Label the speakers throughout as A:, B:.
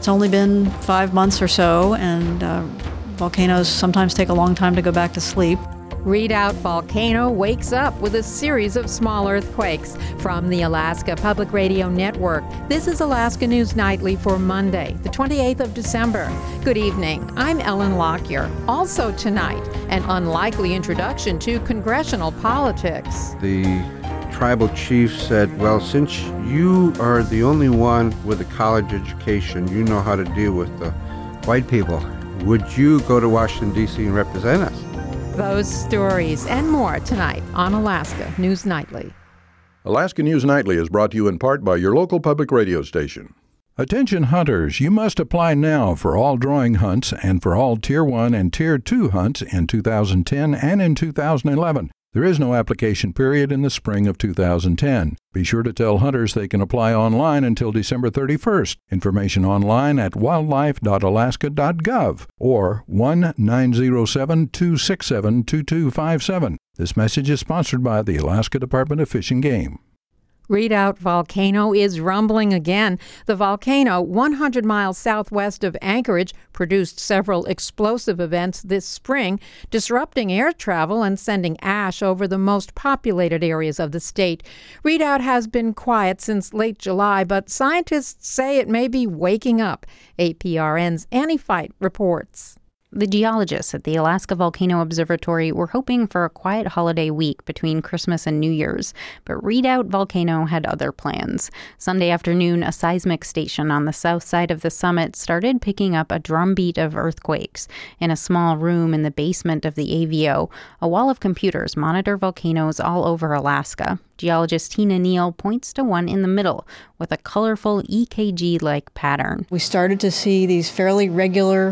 A: It's only been 5 months or so, and volcanoes sometimes take a long time to go back to sleep.
B: Redoubt Volcano wakes up with a series of small earthquakes. From the Alaska Public Radio Network, this is Alaska News Nightly for Monday, the 28th of December. Good evening. I'm Ellen Lockyer. Also tonight, an unlikely introduction to congressional politics.
C: The tribal chief said, well, since you are the only one with a college education, you know how to deal with the white people. Would you go to Washington, D.C. and represent us?
B: Those stories and more tonight on Alaska News Nightly.
D: Alaska News Nightly is brought to you in part by your local public radio station. Attention hunters, you must apply now for all drawing hunts and for all Tier 1 and Tier 2 hunts in 2010 and in 2011. There is no application period in the spring of 2010. Be sure to tell hunters they can apply online until December 31st. Information online at wildlife.alaska.gov or 1-907-267-2257. This message is sponsored by the Alaska Department of Fish and Game.
B: Redoubt Volcano is rumbling again. The volcano, 100 miles southwest of Anchorage, produced several explosive events this spring, disrupting air travel and sending ash over the most populated areas of the state. Redoubt has been quiet since late July, but scientists say it may be waking up. APRN's Annie Fight reports.
E: The geologists at the Alaska Volcano Observatory were hoping for a quiet holiday week between Christmas and New Year's, but Redoubt Volcano had other plans. Sunday afternoon, a seismic station on the south side of the summit started picking up a drumbeat of earthquakes. In a small room in the basement of the AVO, a wall of computers monitor volcanoes all over Alaska. Geologist Tina Neal points to one in the middle with a colorful EKG-like pattern.
A: We started to see these fairly regular,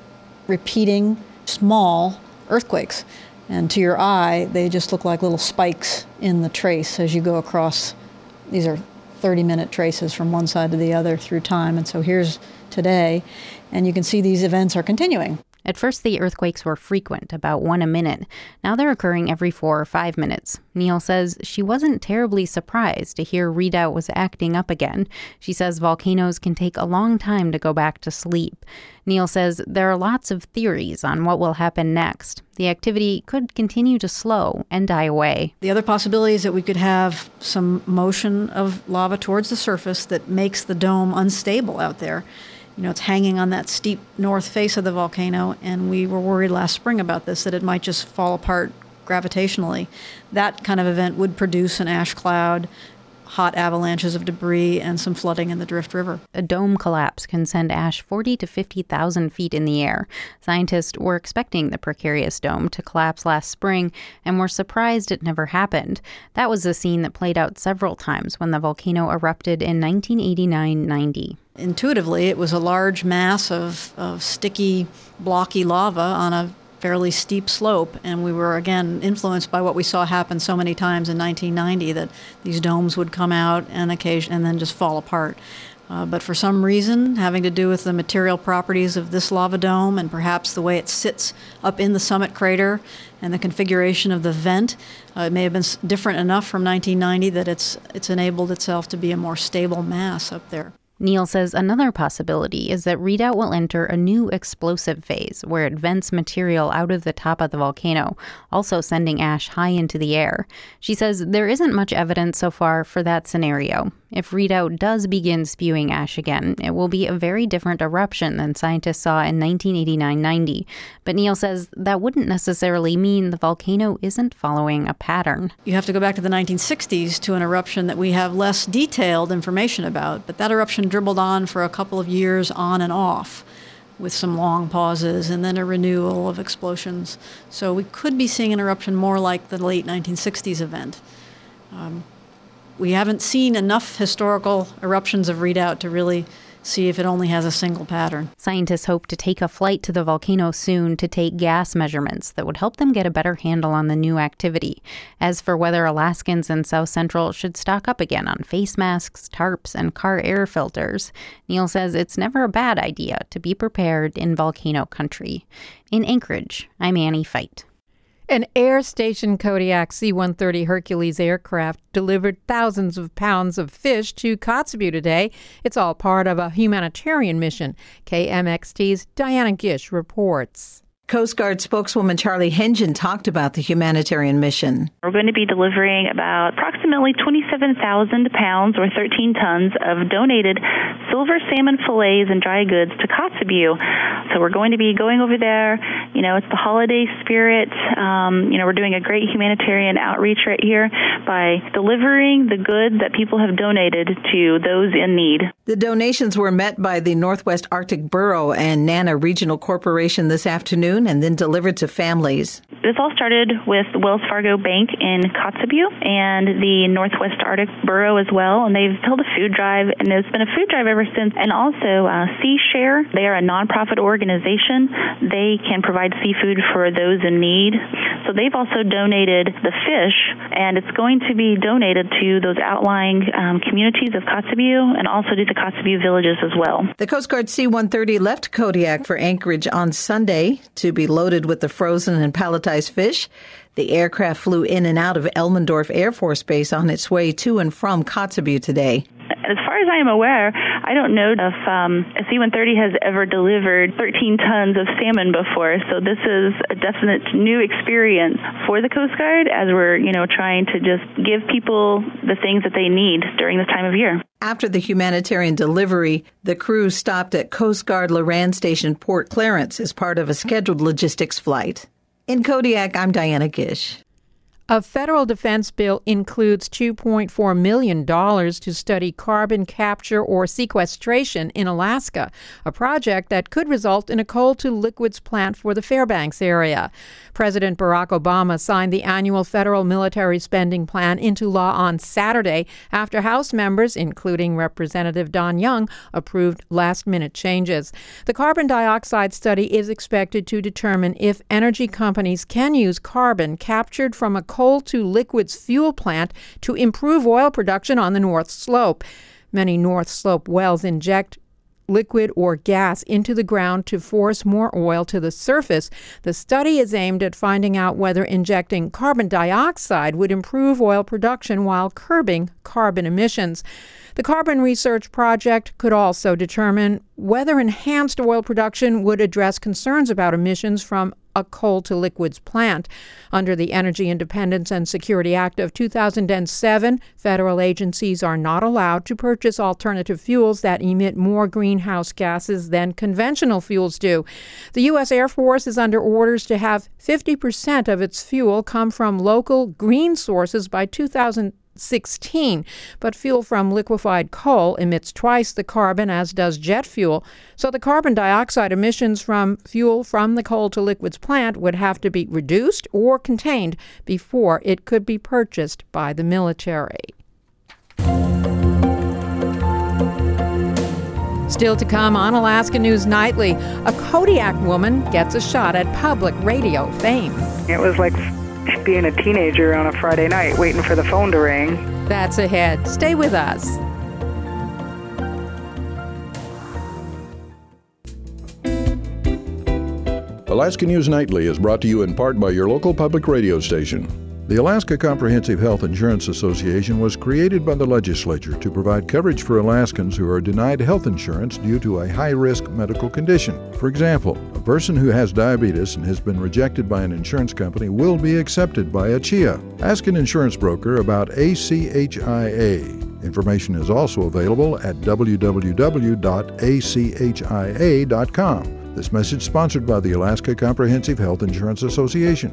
A: repeating small earthquakes, and to your eye they just look like little spikes in the trace as you go across. These are 30-minute traces from one side to the other through time, and so here's today, and you can see these events are continuing.
E: At first, the earthquakes were frequent, about one a minute. Now they're occurring every 4 or 5 minutes. Neal says she wasn't terribly surprised to hear Redoubt was acting up again. She says volcanoes can take a long time to go back to sleep. Neal says there are lots of theories on what will happen next. The activity could continue to slow and die away.
A: The other possibility is that we could have some motion of lava towards the surface that makes the dome unstable out there. You know, it's hanging on that steep north face of the volcano, and we were worried last spring about this, that it might just fall apart gravitationally. That kind of event would produce an ash cloud, hot avalanches of debris, and some flooding in the Drift River.
E: A dome collapse can send ash 40 to 50,000 feet in the air. Scientists were expecting the precarious dome to collapse last spring and were surprised it never happened. That was a scene that played out several times when the volcano erupted in 1989-90.
A: Intuitively, it was a large mass of sticky, blocky lava on a fairly steep slope, and we were again influenced by what we saw happen so many times in 1990, that these domes would come out and then just fall apart. But for some reason, having to do with the material properties of this lava dome and perhaps the way it sits up in the summit crater and the configuration of the vent, it may have been different enough from 1990 that it's enabled itself to be a more stable mass up there.
E: Neal says another possibility is that Redoubt will enter a new explosive phase where it vents material out of the top of the volcano, also sending ash high into the air. She says there isn't much evidence so far for that scenario. If Redoubt does begin spewing ash again, it will be a very different eruption than scientists saw in 1989-90. But Neal says that wouldn't necessarily mean the volcano isn't following a pattern.
A: You have to go back to the 1960s to an eruption that we have less detailed information about, but that eruption dribbled on for a couple of years on and off, with some long pauses and then a renewal of explosions. So we could be seeing an eruption more like the late 1960s event. We haven't seen enough historical eruptions of Redoubt to really see if it only has a single pattern.
E: Scientists hope to take a flight to the volcano soon to take gas measurements that would help them get a better handle on the new activity. As for whether Alaskans in South Central should stock up again on face masks, tarps, and car air filters, Neal says it's never a bad idea to be prepared in volcano country. In Anchorage, I'm Annie Fight.
B: An Air Station Kodiak C-130 Hercules aircraft delivered thousands of pounds of fish to Kotzebue today. It's all part of a humanitarian mission. KMXT's Diana Gish reports.
F: Coast Guard spokeswoman Charlie Hengen talked about the humanitarian mission.
G: We're going to be delivering about approximately 27,000 pounds or 13 tons of donated silver salmon fillets and dry goods to Kotzebue. So we're going to be going over there. You know, it's the holiday spirit. We're doing a great humanitarian outreach right here by delivering the goods that people have donated to those in need.
F: The donations were met by the Northwest Arctic Borough and NANA Regional Corporation this afternoon and then delivered to families.
G: This all started with the Wells Fargo Bank in Kotzebue and the Northwest Arctic Borough as well, and they've held a food drive, and there's been a food drive ever since. And also Sea Share, they are a nonprofit organization. They can provide seafood for those in need. So they've also donated the fish, and it's going to be donated to those outlying communities of Kotzebue and also to the Kotzebue villages as well.
F: The Coast Guard C-130 left Kodiak for Anchorage on Sunday to be loaded with the frozen and palletized fish. The aircraft flew in and out of Elmendorf Air Force Base on its way to and from Kotzebue today.
G: As far as I am aware, I don't know if a C-130 has ever delivered 13 tons of salmon before. So this is a definite new experience for the Coast Guard as we're, trying to just give people the things that they need during this time of year.
F: After the humanitarian delivery, the crew stopped at Coast Guard Loran Station, Port Clarence, as part of a scheduled logistics flight. In Kodiak, I'm Diana Gish.
B: A federal defense bill includes $2.4 million to study carbon capture or sequestration in Alaska, a project that could result in a coal-to-liquids plant for the Fairbanks area. President Barack Obama signed the annual federal military spending plan into law on Saturday after House members, including Representative Don Young, approved last-minute changes. The carbon dioxide study is expected to determine if energy companies can use carbon captured from a coal-to-liquids fuel plant to improve oil production on the North Slope. Many North Slope wells inject liquid or gas into the ground to force more oil to the surface. The study is aimed at finding out whether injecting carbon dioxide would improve oil production while curbing carbon emissions. The Carbon Research Project could also determine whether enhanced oil production would address concerns about emissions from a coal-to-liquids plant. Under the Energy Independence and Security Act of 2007, federal agencies are not allowed to purchase alternative fuels that emit more greenhouse gases than conventional fuels do. The U.S. Air Force is under orders to have 50% of its fuel come from local green sources by 2016, but fuel from liquefied coal emits twice the carbon as does jet fuel, so the carbon dioxide emissions from fuel from the coal-to-liquids plant would have to be reduced or contained before it could be purchased by the military. Still to come on Alaska News Nightly, a Kodiak woman gets a shot at public radio fame.
H: It was like being a teenager on a Friday night waiting for the phone to ring.
B: That's ahead. Stay with us.
D: Alaska News Nightly is brought to you in part by your local public radio station. The Alaska Comprehensive Health Insurance Association was created by the legislature to provide coverage for Alaskans who are denied health insurance due to a high-risk medical condition. For example, a person who has diabetes and has been rejected by an insurance company will be accepted by ACHIA. Ask an insurance broker about ACHIA. Information is also available at www.achia.com. This message sponsored by the Alaska Comprehensive Health Insurance Association.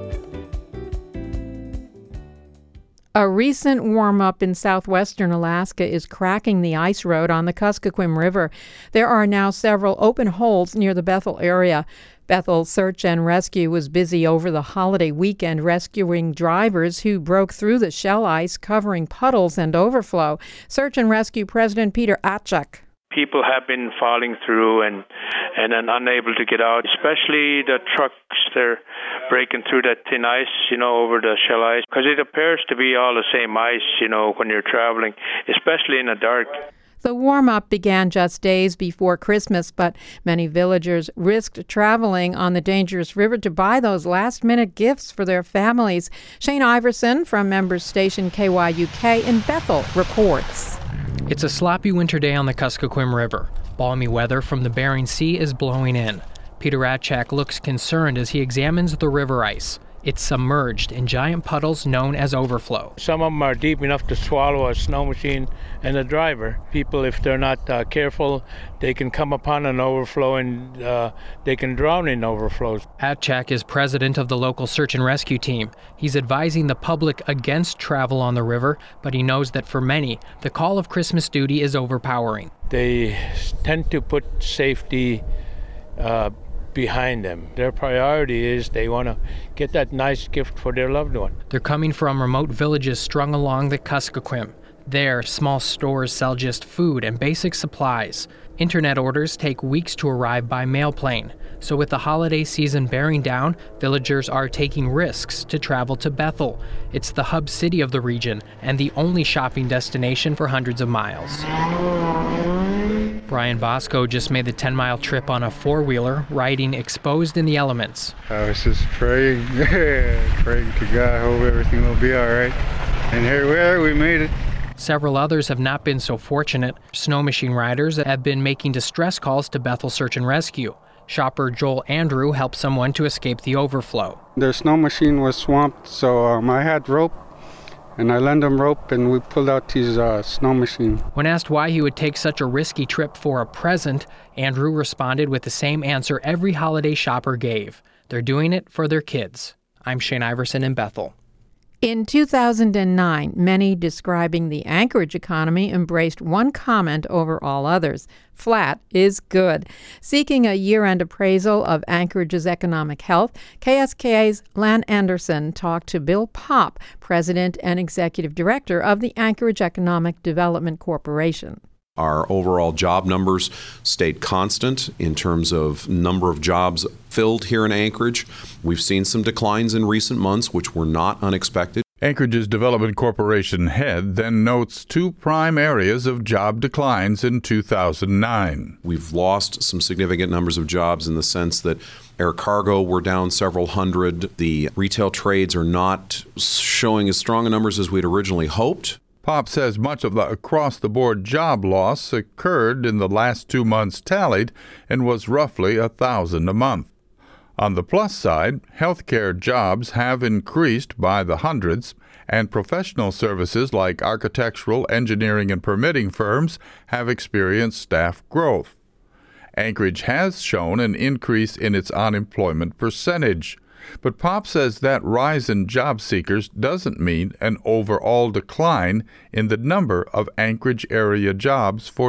B: A recent warm-up in southwestern Alaska is cracking the ice road on the Kuskokwim River. There are now several open holes near the Bethel area. Bethel Search and Rescue was busy over the holiday weekend rescuing drivers who broke through the shell ice covering puddles and overflow. Search and Rescue President Peter Atchak.
I: People have been falling through and then unable to get out, especially the trucks. They're breaking through that thin ice, over the shell ice, because it appears to be all the same ice, when you're traveling, especially in the dark.
B: The warm-up began just days before Christmas, but many villagers risked traveling on the dangerous river to buy those last-minute gifts for their families. Shane Iverson from member station KYUK in Bethel reports.
J: It's a sloppy winter day on the Kuskokwim River. Balmy weather from the Bering Sea is blowing in. Peter Ratchak looks concerned as he examines the river ice. It's submerged in giant puddles known as overflow.
K: Some of them are deep enough to swallow a snow machine and a driver. People, if they're not careful, they can come upon an overflow and they can drown in overflows.
J: Ratchak is president of the local search and rescue team. He's advising the public against travel on the river, but he knows that for many, the call of Christmas duty is overpowering.
K: They tend to put safety behind them. Their priority is they want to get that nice gift for their loved one.
J: They're coming from remote villages strung along the Kuskokwim. There, small stores sell just food and basic supplies. Internet orders take weeks to arrive by mail plane. So with the holiday season bearing down, villagers are taking risks to travel to Bethel. It's the hub city of the region and the only shopping destination for hundreds of miles. Brian Bosco just made the 10-mile trip on a four-wheeler, riding exposed in the elements.
L: I was just praying to God, hope everything will be all right. And here we are, we made it.
J: Several others have not been so fortunate. Snow machine riders have been making distress calls to Bethel Search and Rescue. Shopper Joel Andrew helped someone to escape the overflow.
L: Their snow machine was swamped, so I had rope. And I lent him rope, and we pulled out his snow machine.
J: When asked why he would take such a risky trip for a present, Andrew responded with the same answer every holiday shopper gave. They're doing it for their kids. I'm Shane Iverson in Bethel.
B: In 2009, many describing the Anchorage economy embraced one comment over all others: flat is good. Seeking a year-end appraisal of Anchorage's economic health, KSKA's Lan Anderson talked to Bill Popp, president and executive director of the Anchorage Economic Development Corporation.
M: Our overall job numbers stayed constant in terms of number of jobs filled here in Anchorage. We've seen some declines in recent months, which were not unexpected.
D: Anchorage's Development Corporation head then notes two prime areas of job declines in 2009.
M: We've lost some significant numbers of jobs in the sense that air cargo, we're down several hundred. The retail trades are not showing as strong a numbers as we'd originally hoped.
D: Popp says much of the across-the-board job loss occurred in the last 2 months tallied and was roughly 1,000 a month. On the plus side, healthcare jobs have increased by the hundreds, and professional services like architectural, engineering, and permitting firms have experienced staff growth. Anchorage has shown an increase in its unemployment percentage. But Popp says that rise in job seekers doesn't mean an overall decline in the number of Anchorage area jobs for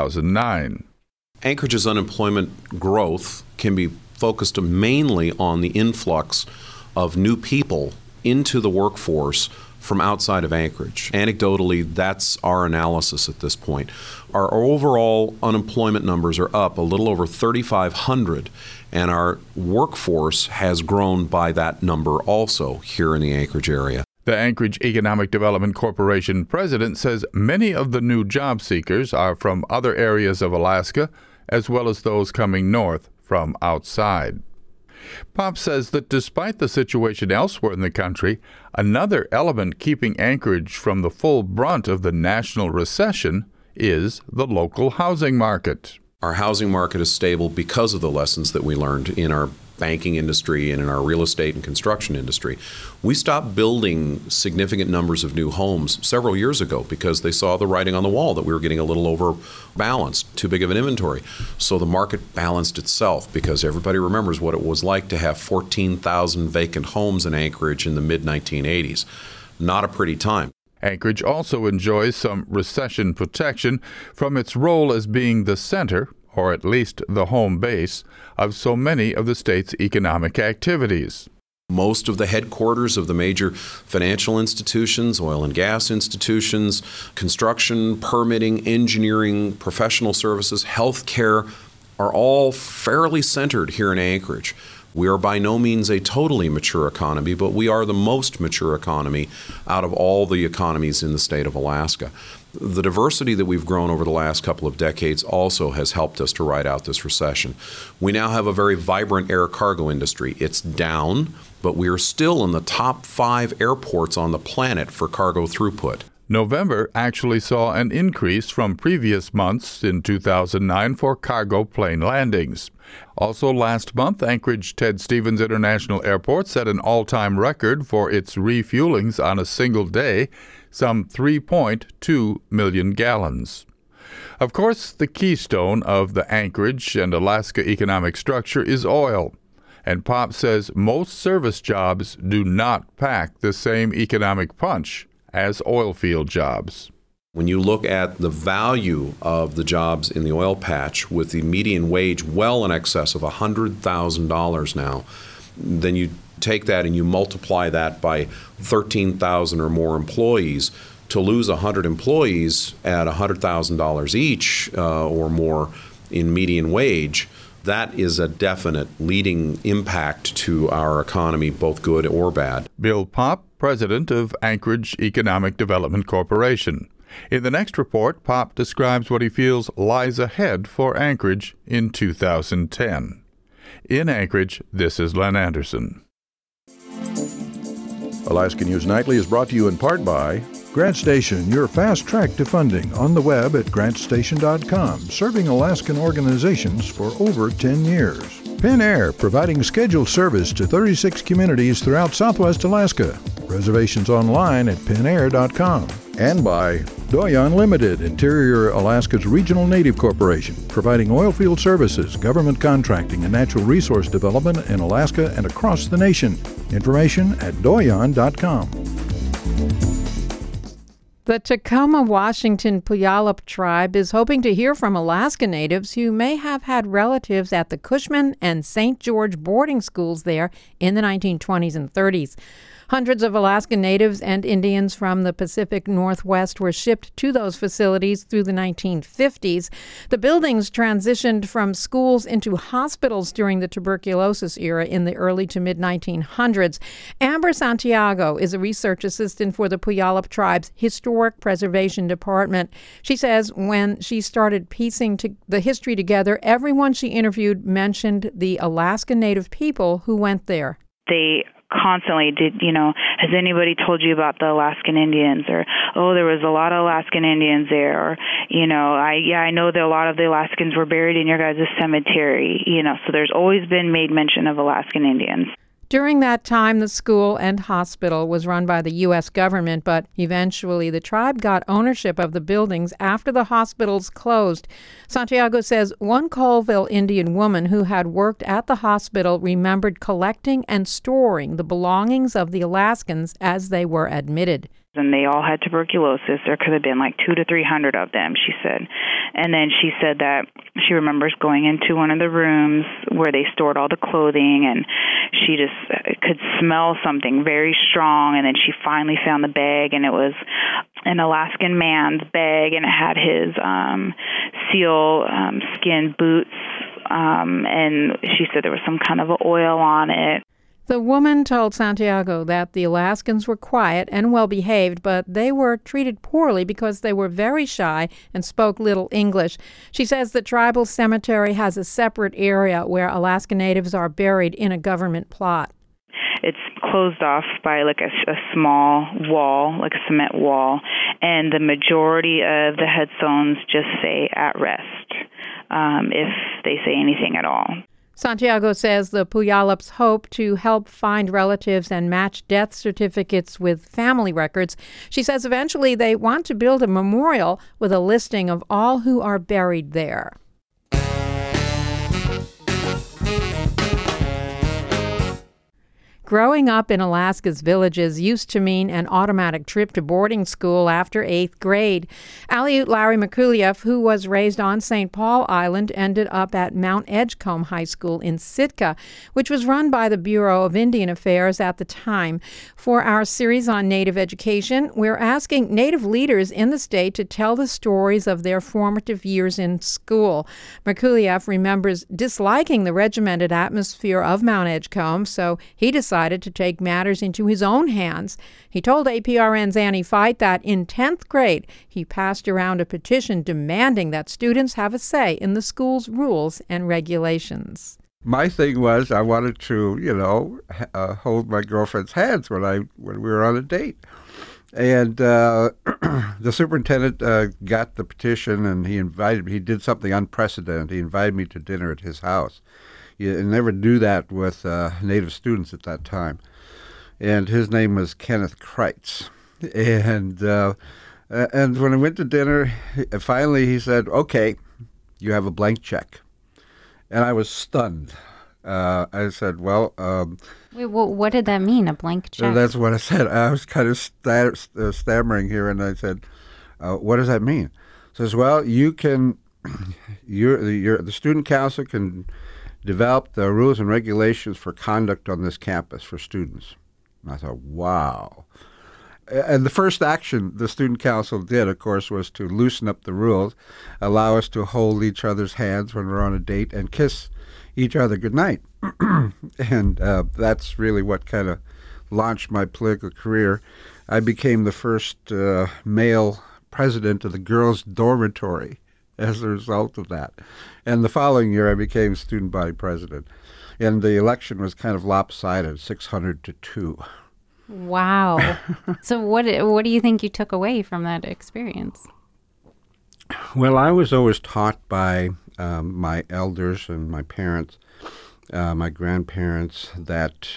D: 2009.
M: Anchorage's unemployment growth can be focused mainly on the influx of new people into the workforce from outside of Anchorage. Anecdotally, that's our analysis at this point. Our overall unemployment numbers are up a little over 3,500, and our workforce has grown by that number also here in the Anchorage area.
D: The Anchorage Economic Development Corporation president says many of the new job seekers are from other areas of Alaska, as well as those coming north from outside. Popp says that despite the situation elsewhere in the country, another element keeping Anchorage from the full brunt of the national recession is the local housing market.
M: Our housing market is stable because of the lessons that we learned in our banking industry and in our real estate and construction industry. We stopped building significant numbers of new homes several years ago because they saw the writing on the wall that we were getting a little overbalanced, too big of an inventory. So the market balanced itself because everybody remembers what it was like to have 14,000 vacant homes in Anchorage in the mid-1980s. Not a pretty time.
D: Anchorage also enjoys some recession protection from its role as being the center, or at least the home base, of so many of the state's economic activities.
M: Most of the headquarters of the major financial institutions, oil and gas institutions, construction, permitting, engineering, professional services, healthcare are all fairly centered here in Anchorage. We are by no means a totally mature economy, but we are the most mature economy out of all the economies in the state of Alaska. The diversity that we've grown over the last couple of decades also has helped us to ride out this recession. We now have a very vibrant air cargo industry. It's down, but we are still in the top 5 airports on the planet for cargo throughput.
N: November actually saw an increase from previous months in 2009 for cargo plane landings. Also last month, Anchorage Ted Stevens International Airport set an all-time record for its refuelings on a single day, some 3.2 million gallons. Of course, the keystone of the Anchorage and Alaska economic structure is oil. And Pop says most service jobs do not pack the same economic punch as oil field jobs.
M: When you look at the value of the jobs in the oil patch with the median wage well in excess of $100,000 now, then you take that and you multiply that by 13,000 or more employees. To lose 100 employees at $100,000 each or more in median wage, that is a definite leading impact to our economy, both good or bad.
N: Bill Pop, president of Anchorage Economic Development Corporation. In the next report, Pop describes what he feels lies ahead for Anchorage in 2010. In Anchorage, this is Len Anderson.
D: Alaska News Nightly is brought to you in part by Grant Station, your fast track to funding, on the web at grantstation.com, serving Alaskan organizations for over 10 years. Pin Air, providing scheduled service to 36 communities throughout Southwest Alaska. Reservations online at pinair.com. And by Doyon Limited, Interior Alaska's regional native corporation, providing oil field services, government contracting, and natural resource development in Alaska and across the nation. Information at doyon.com.
B: The Tacoma, Washington Puyallup tribe is hoping to hear from Alaska natives who may have had relatives at the Cushman and St. George boarding schools there in the 1920s and 30s. Hundreds of Alaska natives and Indians from the Pacific Northwest were shipped to those facilities through the 1950s. The buildings transitioned from schools into hospitals during the tuberculosis era in the early to mid-1900s. Amber Santiago is a research assistant for the Puyallup Tribe's Historic Preservation Department. She says when she started piecing the history together, everyone she interviewed mentioned the Alaska Native people who went there.
O: They constantly has anybody told you about the Alaskan Indians? Or, oh, there was a lot of Alaskan Indians there. Or, I know that a lot of the Alaskans were buried in your guys' cemetery. So there's always been made mention of Alaskan Indians.
B: During that time, the school and hospital was run by the U.S. government, but eventually the tribe got ownership of the buildings after the hospitals closed. Santiago says one Colville Indian woman who had worked at the hospital remembered collecting and storing the belongings of the Alaskans as they were admitted.
O: And they all had tuberculosis. There could have been like 200 to 300 of them, she said. And then she said that she remembers going into one of the rooms where they stored all the clothing, and she just could smell something very strong. And then she finally found the bag, and it was an Alaskan man's bag, and it had his seal skin boots. And she said there was some kind of oil on it.
B: The woman told Santiago that the Alaskans were quiet and well-behaved, but they were treated poorly because they were very shy and spoke little English. She says the tribal cemetery has a separate area where Alaska natives are buried in a government plot.
O: It's closed off by like a small wall, like a cement wall, and the majority of the headstones just say "at rest," if they say anything at all.
B: Santiago says the Puyallups hope to help find relatives and match death certificates with family records. She says eventually they want to build a memorial with a listing of all who are buried there. Growing up in Alaska's villages used to mean an automatic trip to boarding school after 8th grade. Aleut Larry Merkuliev, who was raised on St. Paul Island, ended up at Mount Edgecombe High School in Sitka, which was run by the Bureau of Indian Affairs at the time. For our series on Native education, we're asking Native leaders in the state to tell the stories of their formative years in school. Merkuliev remembers disliking the regimented atmosphere of Mount Edgecombe, so he decided decided to take matters into his own hands. He told APRN's Annie Fight that in 10th grade, he passed around a petition demanding that students have a say in the school's rules and regulations.
C: My thing was I wanted to, hold my girlfriend's hands when we were on a date. And the superintendent got the petition, and he did something unprecedented. He invited me to dinner at his house. You never do that with Native students at that time. And his name was Kenneth Kreitz. And when I went to dinner, finally he said, "Okay, you have a blank check." And I was stunned. I said, well...
E: Wait, what did that mean, a blank check?
C: That's what I said. I was kind of stammering here, and I said, what does that mean? He says, well, the student council can develop the rules and regulations for conduct on this campus for students. And I thought, wow. And the first action the student council did, of course, was to loosen up the rules, allow us to hold each other's hands when we're on a date, and kiss each other goodnight. And that's really what kind of launched my political career. I became the first male president of the girls' dormitory as a result of that. And the following year, I became student body president. And the election was kind of lopsided, 600-2.
E: Wow. So what do you think you took away from that experience?
C: Well, I was always taught by my elders and my parents, my grandparents, that,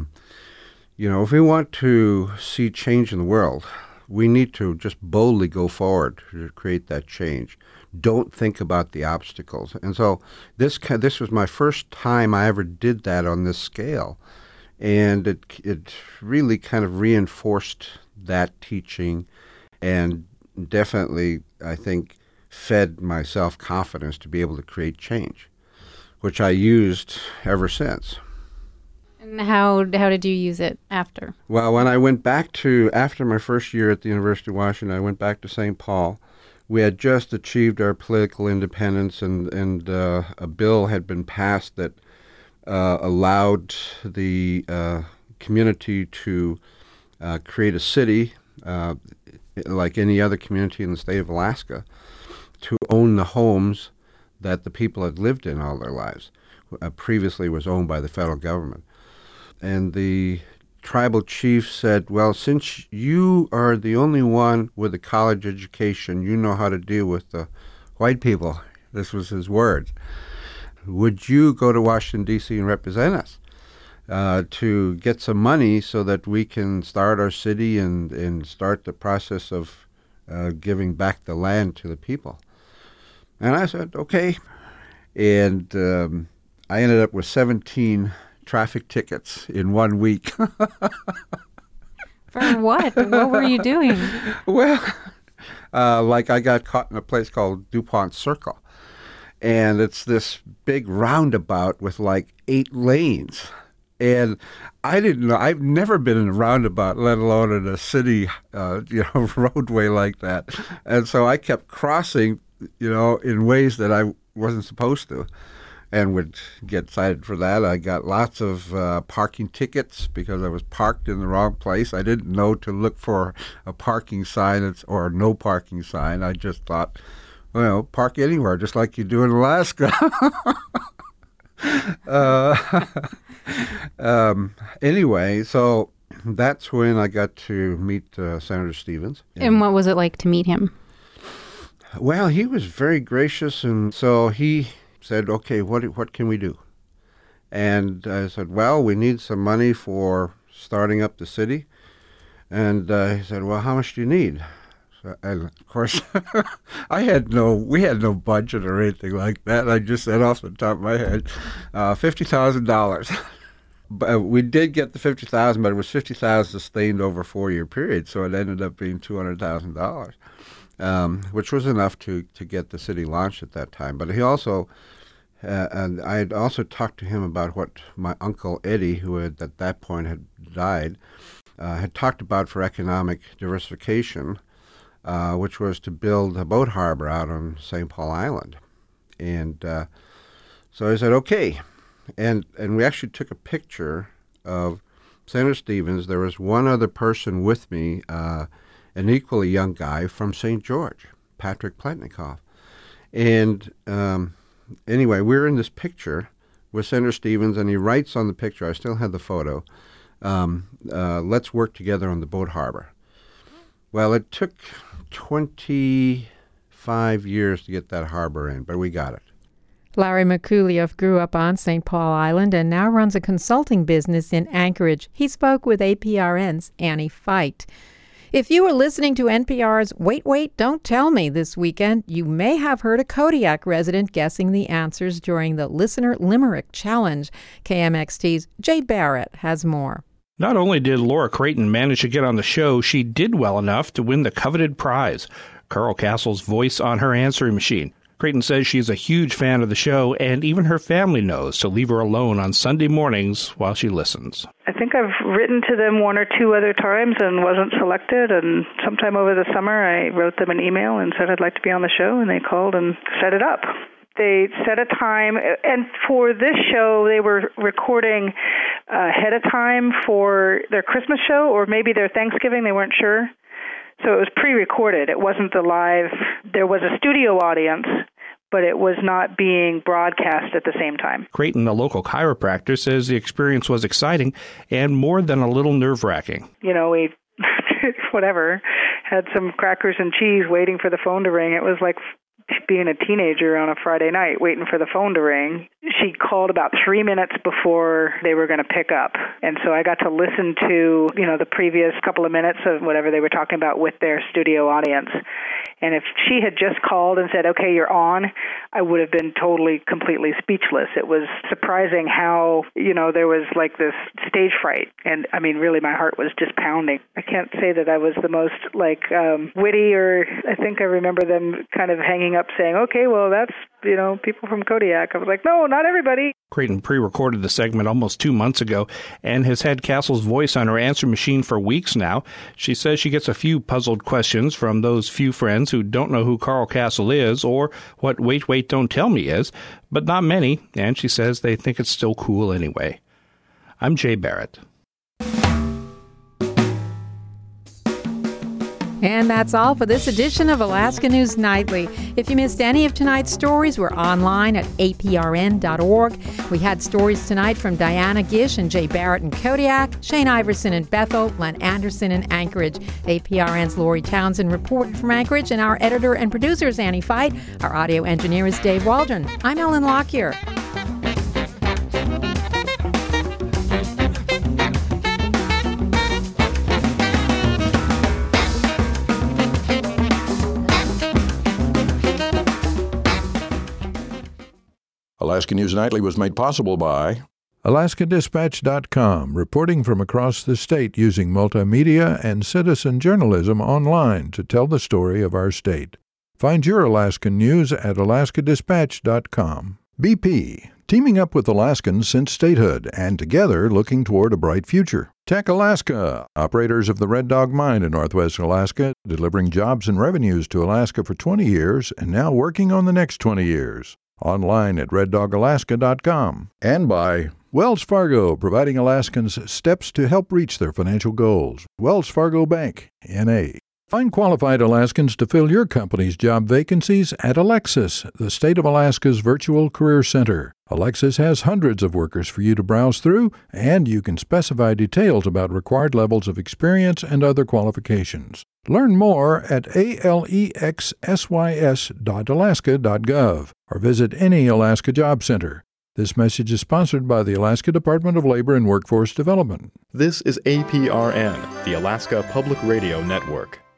C: if we want to see change in the world, we need to just boldly go forward to create that change. Don't think about the obstacles. And so this was my first time I ever did that on this scale. And it really kind of reinforced that teaching and definitely, I think, fed my self-confidence to be able to create change, which I used ever since.
E: And how did you use it after?
C: Well, when I went back after my first year at the University of Washington, I went back to St. Paul. We had just achieved our political independence, and a bill had been passed that allowed the community to create a city, like any other community in the state of Alaska, to own the homes that the people had lived in all their lives. Previously was owned by the federal government. And the tribal chief said, well, since you are the only one with a college education, you know how to deal with the white people. This was his words. Would you go to Washington, D.C. and represent us to get some money so that we can start our city and start the process of giving back the land to the people? And I said, okay. And I ended up with 17 traffic tickets in 1 week.
E: For what? What were you doing?
C: Well, I got caught in a place called DuPont Circle. And it's this big roundabout with 8 lanes. And I didn't know, I've never been in a roundabout, let alone in a city, roadway like that. And so I kept crossing, in ways that I wasn't supposed to, and would get cited for that. I got lots of parking tickets because I was parked in the wrong place. I didn't know to look for a parking sign or a no parking sign. I just thought, well, park anywhere, just like you do in Alaska. Anyway, so that's when I got to meet Senator Stevens.
E: And what was it like to meet him?
C: Well, he was very gracious, and so he said, okay, what can we do? And I said, well, we need some money for starting up the city. And he said, well, how much do you need? And of course, we had no budget or anything like that. I just said off the top of my head, $50,000. But we did get the $50,000, but it was $50,000 sustained over a 4-year period, so it ended up being $200,000, which was enough to get the city launched at that time. But he also, and I had also talked to him about what my uncle Eddie, who at that point had died, had talked about for economic diversification, which was to build a boat harbor out on St. Paul Island. And so I said, okay. And we actually took a picture of Senator Stevens, there was one other person with me, an equally young guy from St. George, Patrick Pletnikoff. And anyway, we're in this picture with Senator Stevens, and he writes on the picture, I still have the photo, let's work together on the boat harbor. Well, it took 25 years to get that harbor in, but we got it.
B: Larry Makuliev grew up on St. Paul Island and now runs a consulting business in Anchorage. He spoke with APRN's Annie Feit. If you were listening to NPR's Wait, Wait, Don't Tell Me this weekend, you may have heard a Kodiak resident guessing the answers during the Listener Limerick Challenge. KMXT's Jay Barrett has more.
P: Not only did Laura Creighton manage to get on the show, she did well enough to win the coveted prize, Carl Castle's voice on her answering machine. Creighton says she's a huge fan of the show, and even her family knows to leave her alone on Sunday mornings while she listens.
H: I think I've written to them one or two other times and wasn't selected, and sometime over the summer I wrote them an email and said I'd like to be on the show, and they called and set it up. They set a time, and for this show they were recording ahead of time for their Christmas show or maybe their Thanksgiving, they weren't sure. So it was pre-recorded. It wasn't the live. There was a studio audience, but it was not being broadcast at the same time.
P: Creighton, a local chiropractor, says the experience was exciting and more than a little nerve-wracking.
H: You know, we, had some crackers and cheese waiting for the phone to ring. It was like being a teenager on a Friday night waiting for the phone to ring. She called about 3 minutes before they were going to pick up. And so I got to listen to, the previous couple of minutes of whatever they were talking about with their studio audience. And if she had just called and said, okay, you're on, I would have been totally, completely speechless. It was surprising how, there was like this stage fright. And I mean, really, my heart was just pounding. I can't say that I was the most witty, or I think I remember them kind of hanging up saying, okay, well, that's, people from Kodiak. I was like, no, not everybody.
P: Creighton pre-recorded the segment almost 2 months ago and has had Castle's voice on her answer machine for weeks now. She says she gets a few puzzled questions from those few friends who don't know who Carl Castle is or what Wait, Wait, Don't Tell Me is, but not many, and she says they think it's still cool anyway. I'm Jay Barrett.
B: And that's all for this edition of Alaska News Nightly. If you missed any of tonight's stories, we're online at aprn.org. We had stories tonight from Diana Gish and Jay Barrett in Kodiak, Shane Iverson in Bethel, Len Anderson in Anchorage. APRN's Lori Townsend reported from Anchorage, and our editor and producer is Annie Feit. Our audio engineer is Dave Waldron. I'm Ellen Lockyer.
D: Alaska News Nightly was made possible by AlaskaDispatch.com, reporting from across the state using multimedia and citizen journalism online to tell the story of our state. Find your Alaskan news at AlaskaDispatch.com. BP, teaming up with Alaskans since statehood and together looking toward a bright future. Tech Alaska, operators of the Red Dog Mine in northwest Alaska, delivering jobs and revenues to Alaska for 20 years and now working on the next 20 years. Online at RedDogAlaska.com. And by Wells Fargo, providing Alaskans steps to help reach their financial goals. Wells Fargo Bank, N.A. Find qualified Alaskans to fill your company's job vacancies at Alexis, the State of Alaska's virtual career center. Alexis has hundreds of workers for you to browse through, and you can specify details about required levels of experience and other qualifications. Learn more at alexsys.alaska.gov or visit any Alaska Job Center. This message is sponsored by the Alaska Department of Labor and Workforce Development.
Q: This is APRN, the Alaska Public Radio Network.